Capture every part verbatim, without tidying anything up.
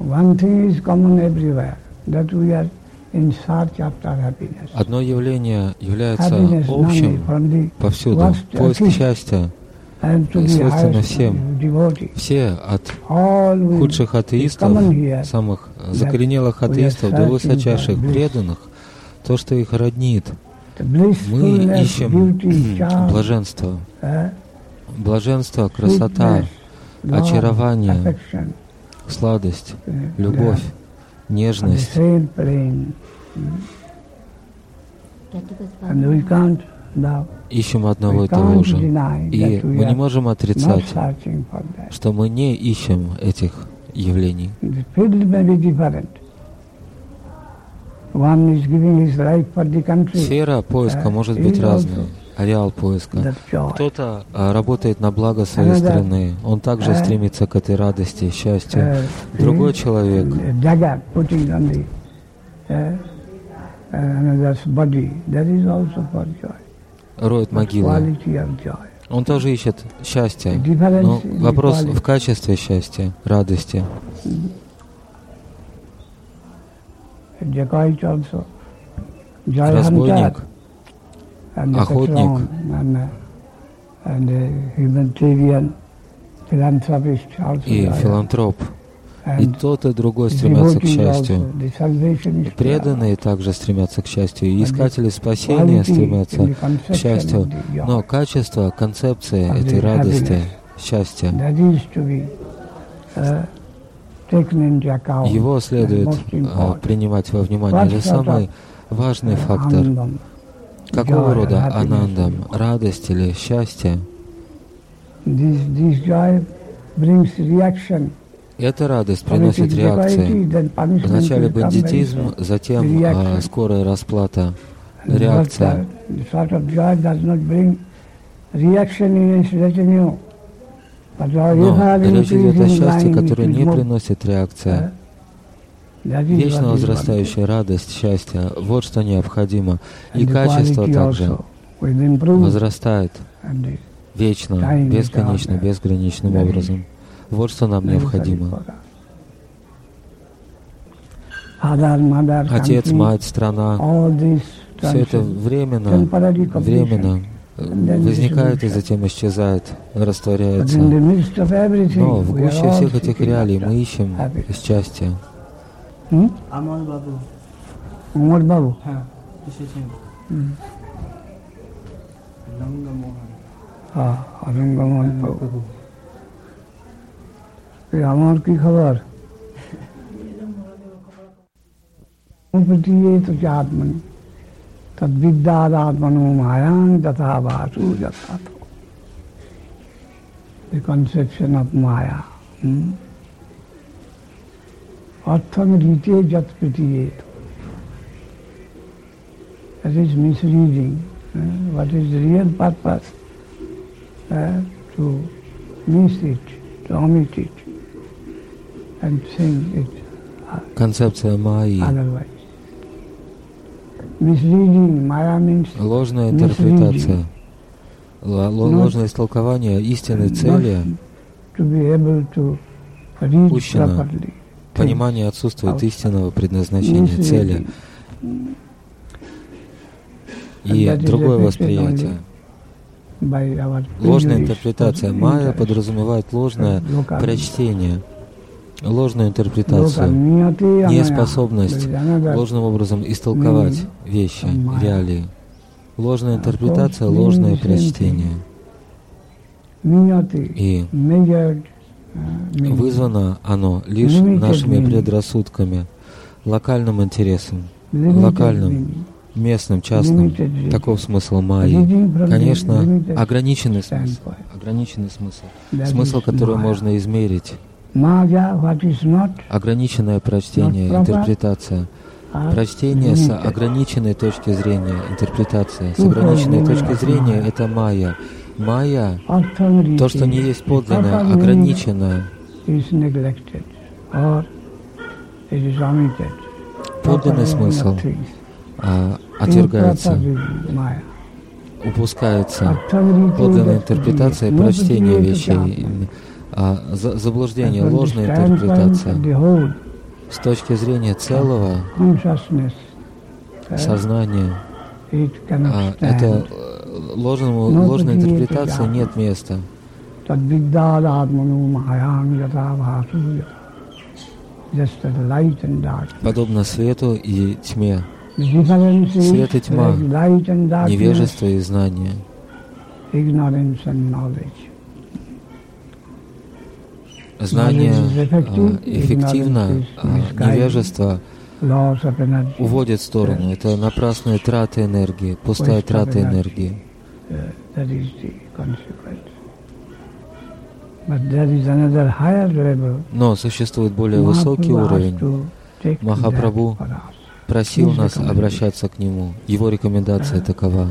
Одно явление является общим повсюду. Поиск счастья свойственно всем. Все, от худших атеистов, самых закоренелых атеистов до высочайших преданных, то, что их роднит. Мы ищем блаженство. Блаженство, красота, очарование, сладость, любовь, нежность. Ищем одного и того же. И мы не можем отрицать, что мы не ищем этих явлений. Сфера поиска может быть разной. Ареал поиска. Кто-то а, работает на благо своей страны, он также стремится к этой радости, счастью. Другой человек роет могилы. Он тоже ищет счастья. Но вопрос в качестве счастья, радости. Разбойник, охотник и филантроп. И тот, и другой стремятся к счастью. Преданные также стремятся к счастью. И искатели спасения стремятся к счастью. Но качество, концепция этой радости, счастья, его следует а, принимать во внимание. Это самый важный фактор. Какого рода анандам? Радость или счастье? Эта радость приносит реакции. Вначале бандитизм, затем а, скорая расплата. Реакция. Но речь идет о счастье, которое не приносит реакция. Вечно возрастающая радость, счастье, вот что необходимо. И качество также возрастает вечно, бесконечно, безграничным образом. Вот что нам необходимо. Отец, мать, страна, все это временно, временно возникает и затем исчезает, растворяется. Но в гуще всех этих реалий мы ищем счастье. Amar Babu. Amar Babu? हाँ, इसी से रंगा मोहन. हाँ, रंगा मोहन बाबू. ये हमार की खबर? उपतिये तो चात्मनि तद्विद्यादात्मनो मायां तथा भासु यथा तो. The conception of Maya. Hmm? Artham rite jat pritiyet. That is misleading. Uh, what is the real purpose? Uh, to miss it, to omit it, and think it uh, Концепция Майи. otherwise. Misleading, Maya means Ложная интерпретация. Л- ложное истолкование истинной цели. to be able to read Упущено. properly. Понимание отсутствует истинного предназначения цели. И другое восприятие. Ложная интерпретация. Майя подразумевает ложное прочтение, ложную интерпретацию, неспособность ложным образом истолковать вещи, реалии. Ложная интерпретация, ложное прочтение. И вызвано оно лишь нашими предрассудками, локальным интересом, локальным, местным, частным. Таков смысл Майи. Конечно, ограниченный смысл, ограниченный смысл, смысл, который можно измерить. Ограниченное прочтение, интерпретация. Прочтение с ограниченной точки зрения, интерпретация. С ограниченной точки зрения — это майя. Майя, то, что не есть подлинное, ограниченное. Подлинный смысл а, отвергается, упускается. Подлинная интерпретация, прочтение вещей, а, за, заблуждение, ложная интерпретация. С точки зрения целого сознания, а, это ложному, ложной интерпретации нет места. Подобно свету и тьме. Свет и тьма, невежество и знание. Знание а, эффективно, а невежество уводит в сторону. Это напрасные траты энергии, пустая трата энергии. Но существует более высокий уровень. Махапрабху просил нас обращаться к нему. Его рекомендация такова.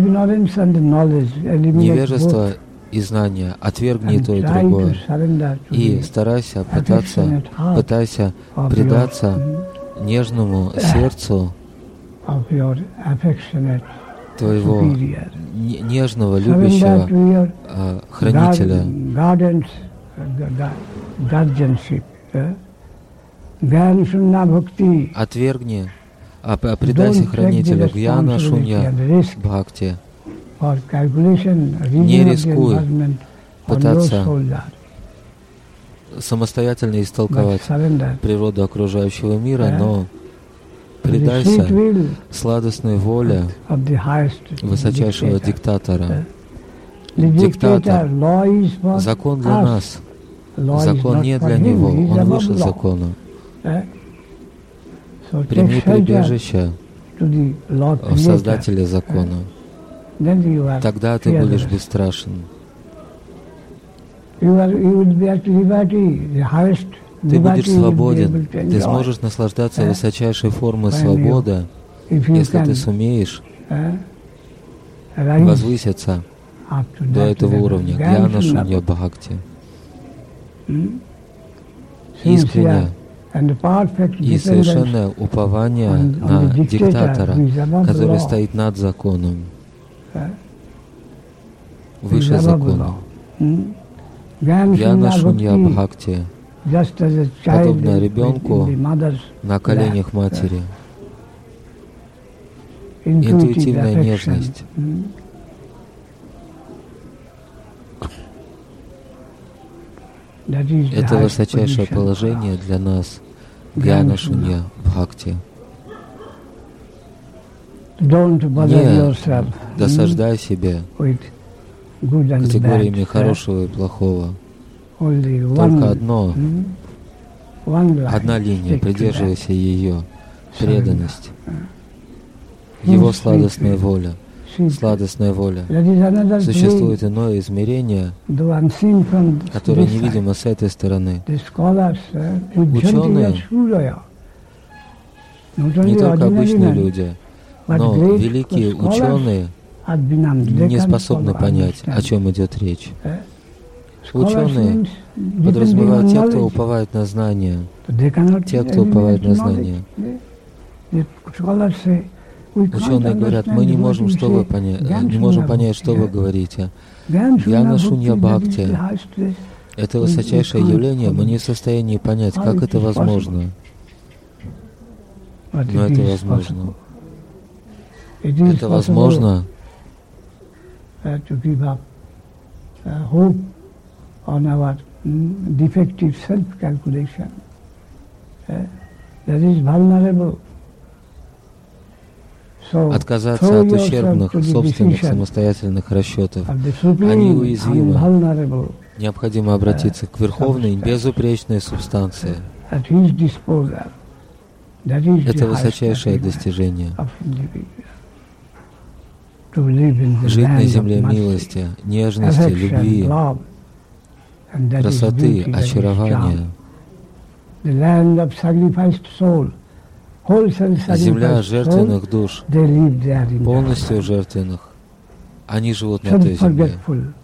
Невежество и знание, отвергни то и другое. И старайся пытаться, пытайся предаться нежному сердцу твоего нежного, любящего э, хранителя. Отвергни, а, а предайся хранителю Гьяна Шунья Бхакти. Не рискуй пытаться самостоятельно истолковать природу окружающего мира, но предайся сладостной воле высочайшего диктатора. Диктатор — закон для нас. Закон не для него, он выше закона. Прими прибежище в Создателе закона. Тогда ты будешь бесстрашен. Ты будешь свободен, ты сможешь наслаждаться высочайшей формой свободы, если ты сумеешь возвыситься до этого уровня Гьяна Шунья Бхакти. Искренне и совершенное упование на диктатора, который стоит над законом, выше закона. Гьяна Шунья Бхакти, подобно ребенку на коленях матери. Интуитивная нежность. Это высочайшее положение для нас, Гьяна Шунья Бхакти. Не досаждай себе категориями хорошего и плохого. Только одно, одна линия, придерживайся ее, преданность, его сладостная воля. Сладостная воля. Существует иное измерение, которое невидимо с этой стороны. Ученые, не только обычные люди, но великие ученые не способны понять, о чем идет речь. Ученые подразумевают те, кто уповает на знания, те, кто уповает на знания. Ученые говорят, мы не можем, что вы понять, не можем понять, что вы говорите. Гьяна Шунья Бхакти — это высочайшее явление, мы не в состоянии понять, как это возможно. Но это возможно. Это возможно отказаться от ущербных собственных самостоятельных расчетов. Они уязвимы. Необходимо обратиться к верховной, безупречной субстанции. Это высочайшее достижение. Жить на земле милости, нежности, любви, красоты, очарования. Земля жертвенных душ, полностью жертвенных. Они живут на этой земле.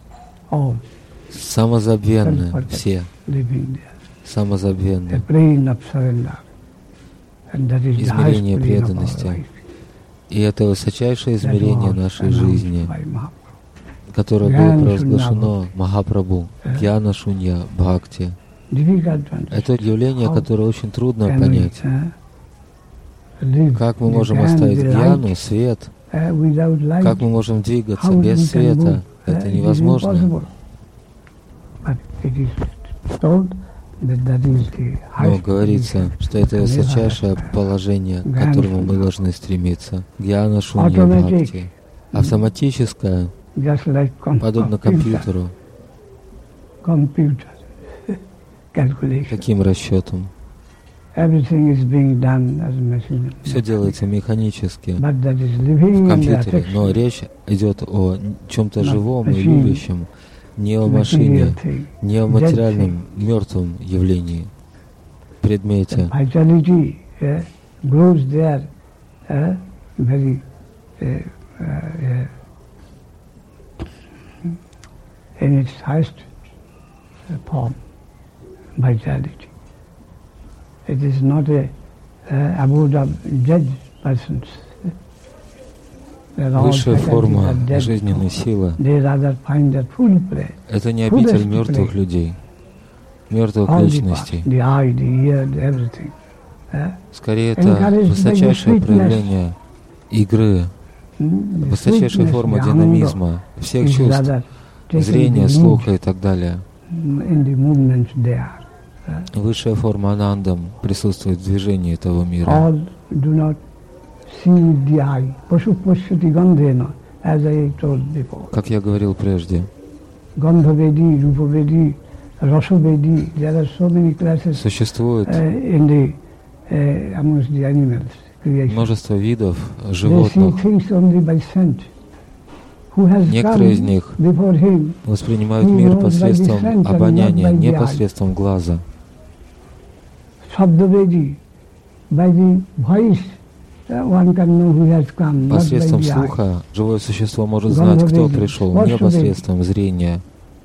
Самозабвенные все. Самозабвенные. Измерение преданности. И это высочайшее измерение нашей жизни, которое было провозглашено Махапрабху, Гьяна Шунья Бхакти. Это явление, которое очень трудно понять. Как мы можем оставить гьяну, свет? Как мы можем двигаться без света? Это невозможно. Но говорится, что это высочайшее положение, к которому мы должны стремиться. Гьяна шунья бхакти. Автоматическое, подобно компьютеру. Каким расчетом? Все делается механически в компьютере, но речь идет о чем-то живом и любящем, не о машине, не о материальном, мертвом явлении, предмете. It is not a uh, abode of dead persons. Высшая форма жизненной силы — это не обитель мертвых людей, мертвых личностей. Скорее, это высочайшее проявление игры, высочайшая форма динамизма, всех чувств, зрения, слуха и так далее. Высшая форма анандам присутствует в движении этого мира. Как я говорил прежде, существует множество видов животных. Некоторые из них воспринимают мир посредством обоняния, не посредством глаза. Посредством слуха живое существо может знать, кто пришел, не посредством зрения.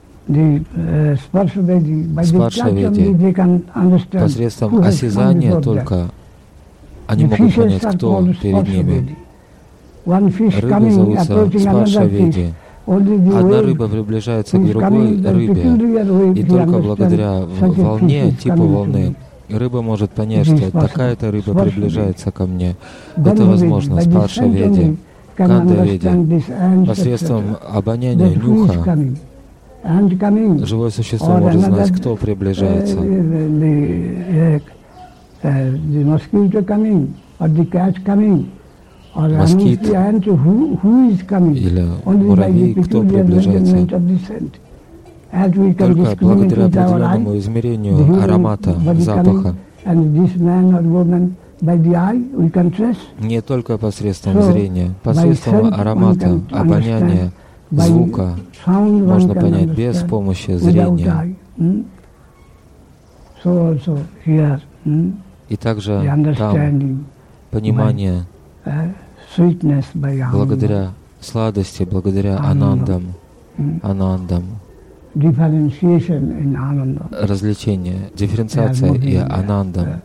Спаршаведи посредством осязания только они могут понять, кто перед ними. Рыбы зовутся спаршаведи. Одна рыба приближается к другой рыбе, и только благодаря волне, типу волны, рыба может понять, что такая-то рыба приближается ко мне. Это возможно. Спаршаведи, кандаведи, посредством обоняния, нюха, живое существо может знать, кто приближается. Москит или муравей, кто приближается. Только благодаря определенному измерению аромата, запаха. Не только посредством зрения, посредством аромата, обоняния, звука можно понять без помощи зрения. И также там понимание благодаря сладости, благодаря анандам, анандам. Развлечение, дифференциация и анандам.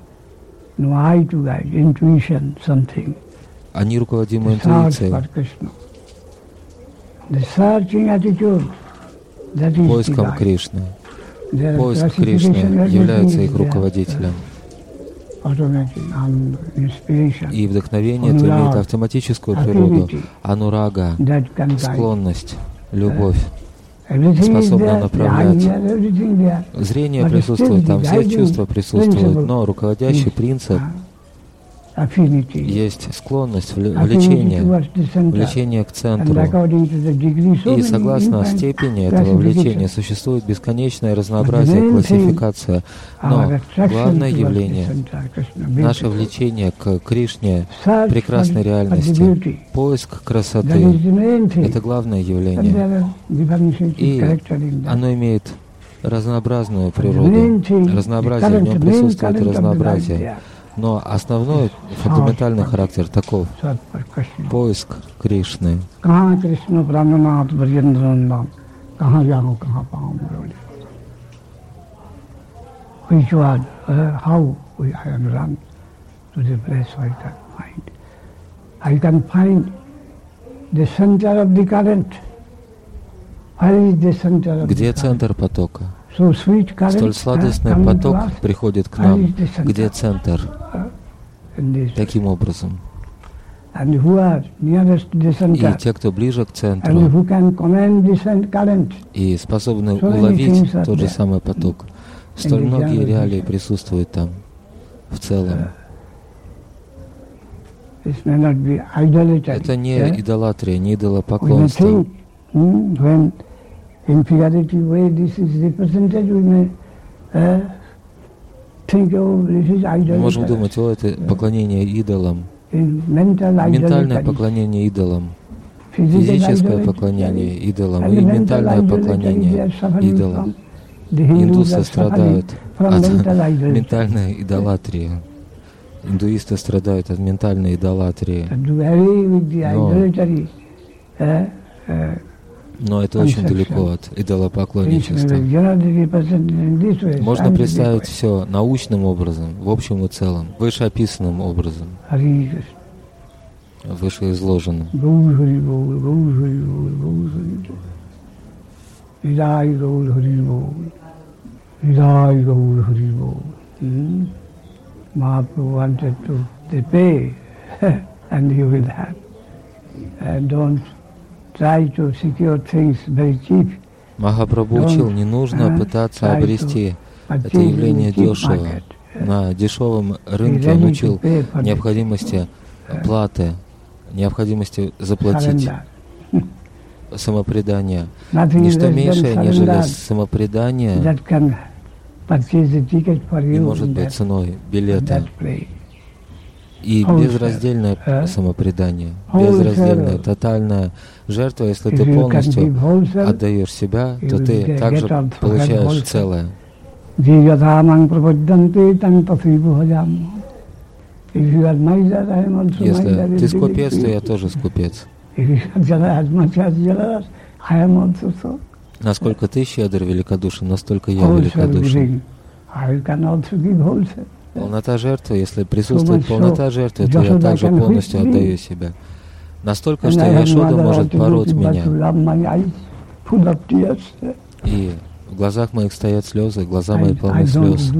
Они руководимы интуицией. Поиском Кришны. Поиск Кришны является их руководителем. И вдохновение это имеет автоматическую природу, анурага, склонность, любовь, способна направлять. Зрение присутствует, там все чувства присутствуют, но руководящий принцип есть склонность, влечение, влечение к центру. И согласно степени этого влечения существует бесконечное разнообразие, классификация. Но главное явление, наше влечение к Кришне, прекрасной реальности, поиск красоты, это главное явление. И оно имеет разнообразную природу. Разнообразие, в нем присутствует разнообразие. Но основной, фундаментальный характер таков — поиск Кришны. Где центр потока? Столь сладостный поток приходит к нам, где центр. Таким образом. И те, кто ближе к центру, и способны уловить тот же самый поток. Столь многие реалии присутствуют там, в целом. Это не идолатрия, не идолопоклонство. Мы можем думать, о, это поклонение идолам, ментальное поклонение идолам, физическое поклонение идолам и ментальное поклонение идолам. Индусы страдают от ментальной идолатрии. Индуисты страдают от ментальной идолатрии. Но, но это очень далеко от идолопоклонничества. Можно представить все научным образом, в общем и целом, вышеописанным образом, вышеизложенным. Mahaprabhu wanted to they pay and you will have. And don't try to secure things very cheap. Махапрабху учил, не нужно пытаться обрести это явление дешево. На дешевом рынке он учил необходимости платы, необходимости заплатить, самопредание. Ничто меньшее, нежели самопредание, не может быть ценой билета. И безраздельное самопредание, безраздельная, тотальная жертва. Если ты полностью отдаешь себя, то ты также получаешь целое. Если ты скупец, то я тоже скупец. Насколько ты щедр, великодушен, настолько я великодушен. Полнота жертвы, если присутствует полнота жертвы, то я также полностью отдаю себя. Настолько, что Яшода может пороть меня. И в глазах моих стоят слезы, глаза мои полны слез.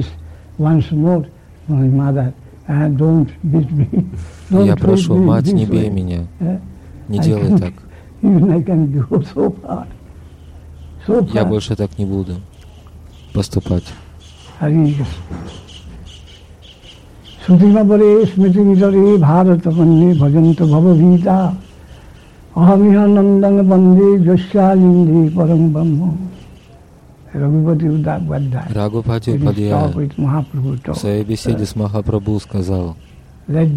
Я прошу, мать, не бей меня, не делай так. Я больше так не буду поступать. Sudhimabare smriti vidare bharata panne bhajanto bhavavita ahamiha nandang bande jashalindi param brahma. Рагупати Упадьяя в своей беседе с Махапрабху сказал: пусть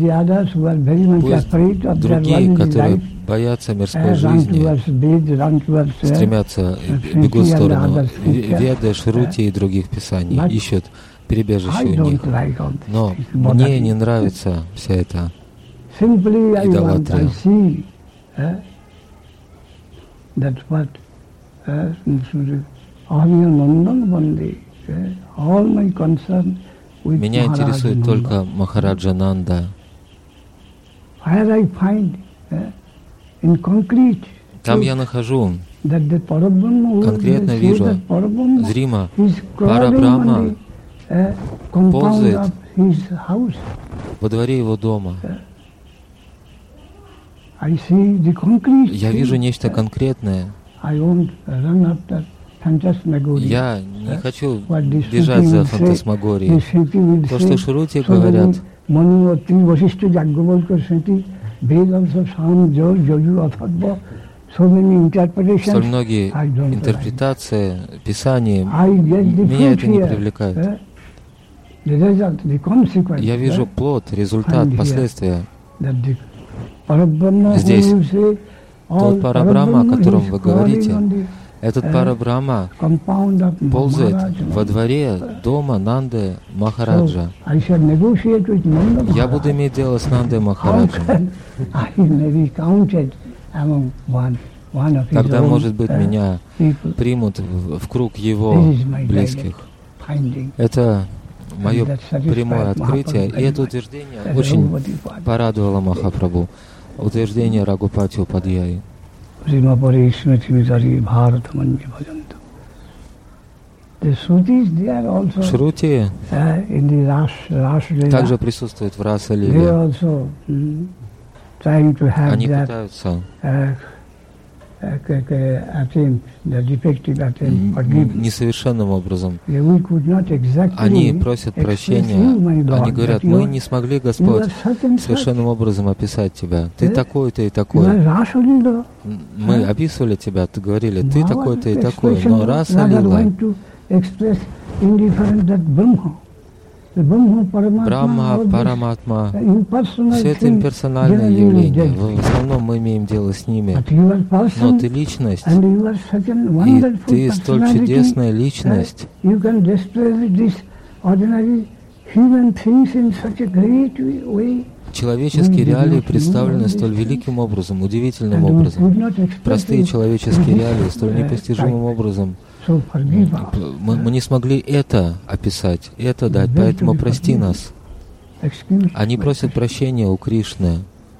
другие, которые боятся мирской жизни, стремятся, бегут в сторону Веды, Шрути и других писаний, ищут прибежище у них. Но мне не нравится вся эта идолатрия. Меня интересует только Махараджа Нанда. Там я нахожу, конкретно вижу, зримо, Парабрахма ползает во дворе его дома. Я вижу нечто конкретное. Я не хочу бежать за фантасмагорией. То, что Шрути говорят, столь многие интерпретации, писания, меня это не привлекает. Я вижу плод, результат, последствия. Здесь тот Парабрахма, о котором вы говорите, этот Парабрахма ползает во дворе дома Нанды Махараджа. Я буду иметь дело с Нандой Махараджем. Тогда, может быть, меня примут в, в круг его близких. Это мое прямое открытие, и это утверждение очень порадовало Махапрабху. Утверждение Рагупати Упадьяи. Шрути также присутствуют в Раса-лиле. Они пытаются несовершенным образом. Они просят прощения. Они говорят: мы не смогли, Господь, совершенным образом описать Тебя. Ты такой-то и такой. Мы описывали Тебя, ты говорили, ты такой-то и такой. Но Раса-лила, Брахма, Параматма, все это имперсональное явление. В основном мы имеем дело с ними. Но ты личность, и ты столь чудесная личность. Человеческие реалии представлены столь великим образом, удивительным образом. Простые человеческие реалии столь непостижимым образом. Мы, мы не смогли это описать, это дать, поэтому прости нас. Они просят прощения у Кришны.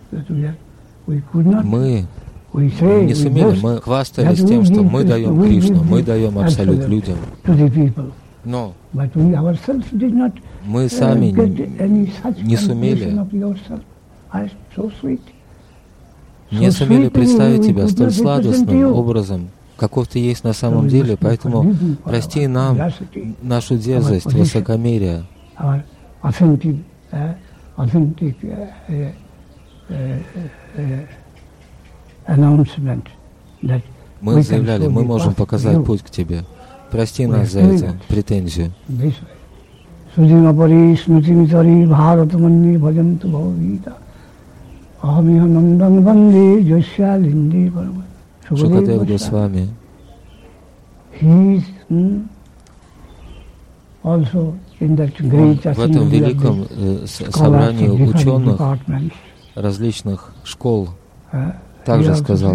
Мы не сумели, мы хвастались тем, что мы даем Кришну, мы даем Абсолют людям. Но мы сами не сумели, не сумели представить Тебя столь сладостным образом, каков Ты есть на самом деле, поэтому прости нам нашу дерзость, высокомерие. Мы заявляли, мы можем показать путь к Тебе. Прости нас за эту претензию. Шукадев Госвами. Он в этом великом э, собрании ученых различных школ также сказал: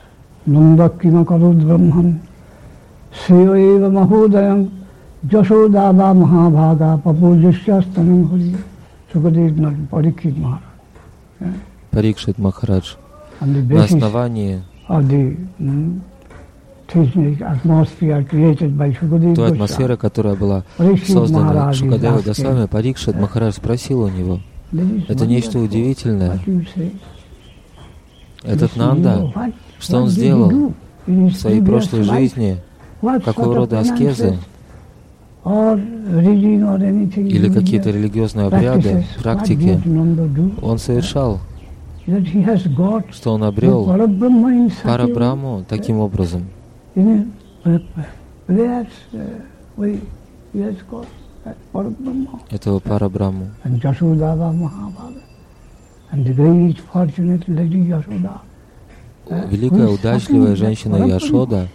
Парикшит Махарадж на основании той атмосферы, которая была создана Шукадевой Госвами, Парикшит Махарадж спросил у него: это нечто удивительное. Этот Нанда, что он сделал в своей прошлой жизни, какого рода аскезы или какие-то религиозные обряды, практики он совершал, что он обрел Парабрахму таким образом. Этого Парабрахму. Великая удачливая женщина Яшода,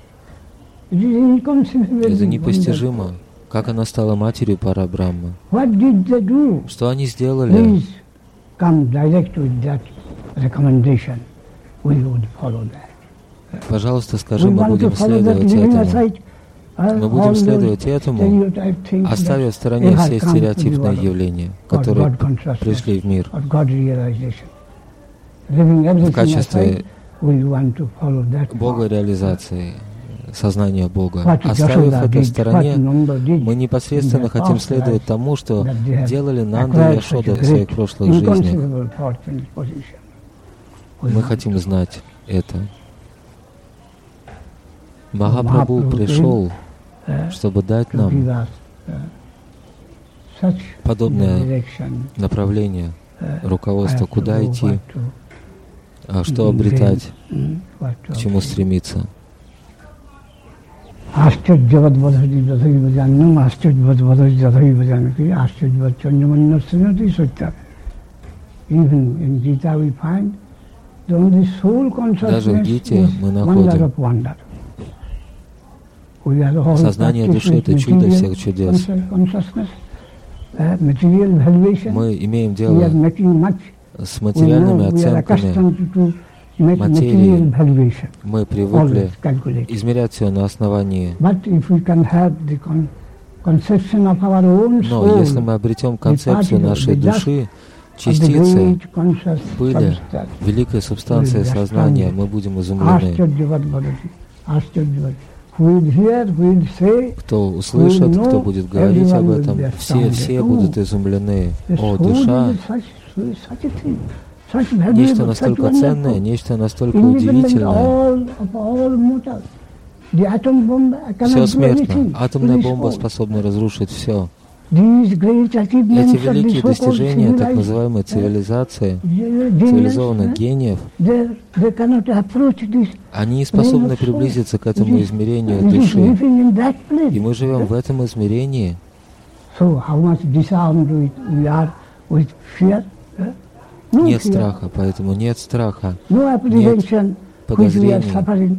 это непостижимо, как она стала матерью Парабрахмы. Что они сделали? Пожалуйста, скажи, мы будем следовать этому. Мы будем следовать этому, оставив в стороне все стереотипные явления, которые пришли в мир. В качестве Бога реализации, сознания Бога. Оставив это в стороне, мы непосредственно хотим следовать тому, что делали Нанда и Яшода в своих прошлых жизнях. Мы хотим знать это. Махапрабху пришел, чтобы дать нам подобное направление, руководство, куда идти, что обретать, к чему стремиться. Даже в Гите мы находим сознание души — это чудо всех чудес. Мы имеем дело с материальными оценками материи. Мы привыкли измерять все на основании. Но если мы обретем концепцию нашей души, частицы пыли, великой субстанции сознания, мы будем изумлены. Кто услышит, кто будет говорить об этом, все, все будут изумлены. О, душа! Нечто настолько ценное, нечто настолько удивительное. Все смертно. Атомная бомба способна разрушить все. Эти великие достижения так называемой цивилизации, цивилизованных гениев, они не способны приблизиться к этому измерению души. И мы живем в этом измерении. Нет страха, поэтому нет страха, нет подозрений.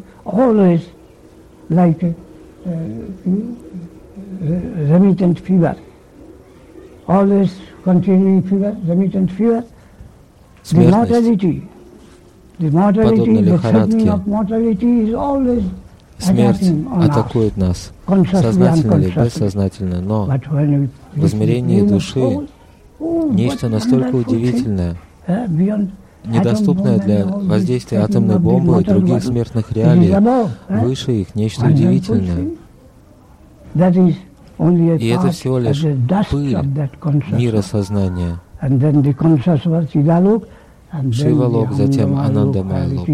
Always continuing fever, remittent fever, the mortality, the mortality, the suffering of mortality is always attacking on us. Смерть атакует нас, сознательно или бессознательно, но в измерении души нечто настолько удивительное, недоступное для воздействия атомной бомбы и других смертных реалий, выше их нечто удивительное. И это всего лишь пыль мира сознания. Шивалок, затем Анандамайлок.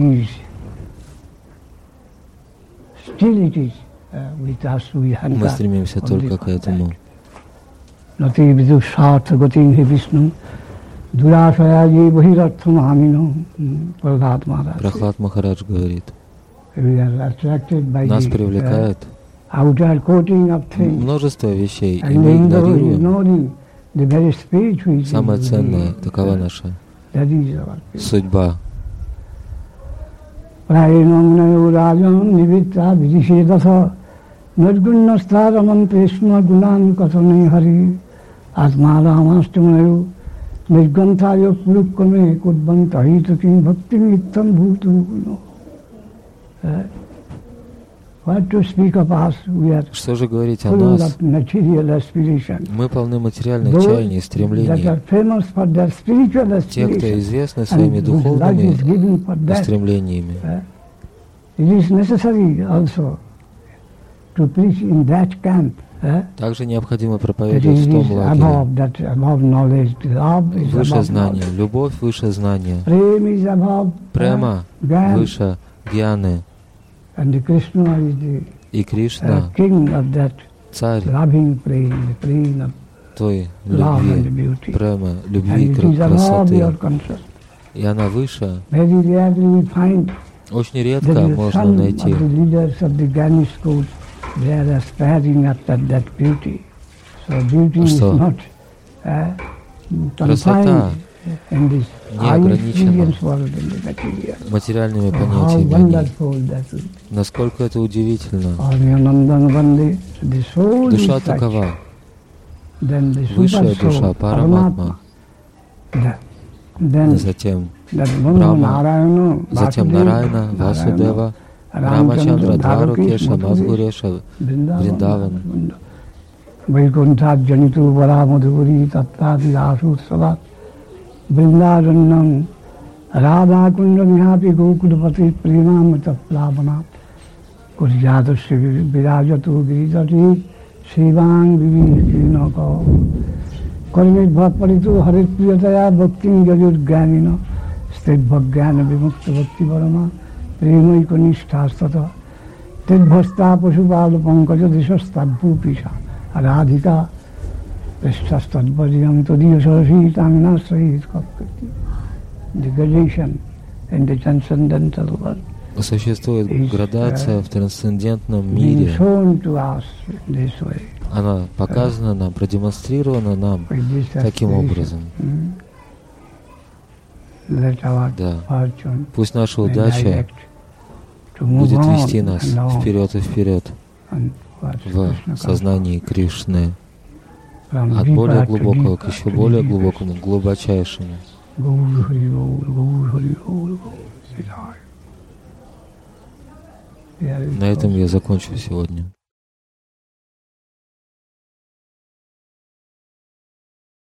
Мы стремимся только к этому. Прохлад Махарадж говорит, нас привлекает множество вещей, и мы игнорируем. Самое ценное, такова наша судьба. Что же говорить о нас? Мы полны материальных чаяний и стремлений. Те, кто известны своими духовными устремлениями, также необходимо проповедовать в том лагере. Выше знания, любовь выше знания, према выше гьяны. И Кришна, царь той любви, према, любви, красоты. И она выше. Очень редко можно найти, что красота не ограничена материальными понятиями. Насколько это удивительно. Душа такова. Высшая душа, Параматма. Затем Брахма, затем Нараяна, Васудева, Рамачандра, Дварукеша, Мадхуреша, Вриндаван. Vaikunthajanitu Varamadhuri Tattadi Asutsavat Vrindavanam Radha Kunda Vihapi Gokulapati Prinamata Plavanat Kurjadasya Virajatu Giridati Sivang Vivinako Kormit Bhaparitu Harit Priyataya Bhaktin Gajur Ganina Sted Bhagana Vimukta Bhakti Varama Premai Kanishthastata Ted Bhasta Pashupada Pankaja Dishasta Bhupisha Radhika Prestastadbharyam Tadiya Sarasi Taminasrahit Kapkati. Degradation in the transcendental world. Существует градация в трансцендентном мире. Она показана нам, продемонстрирована нам таким образом. Да. Пусть наша удача будет вести нас вперед и вперед в сознании Кришны, от более глубокого к еще более глубокому, глубочайшему. На этом я закончу сегодня.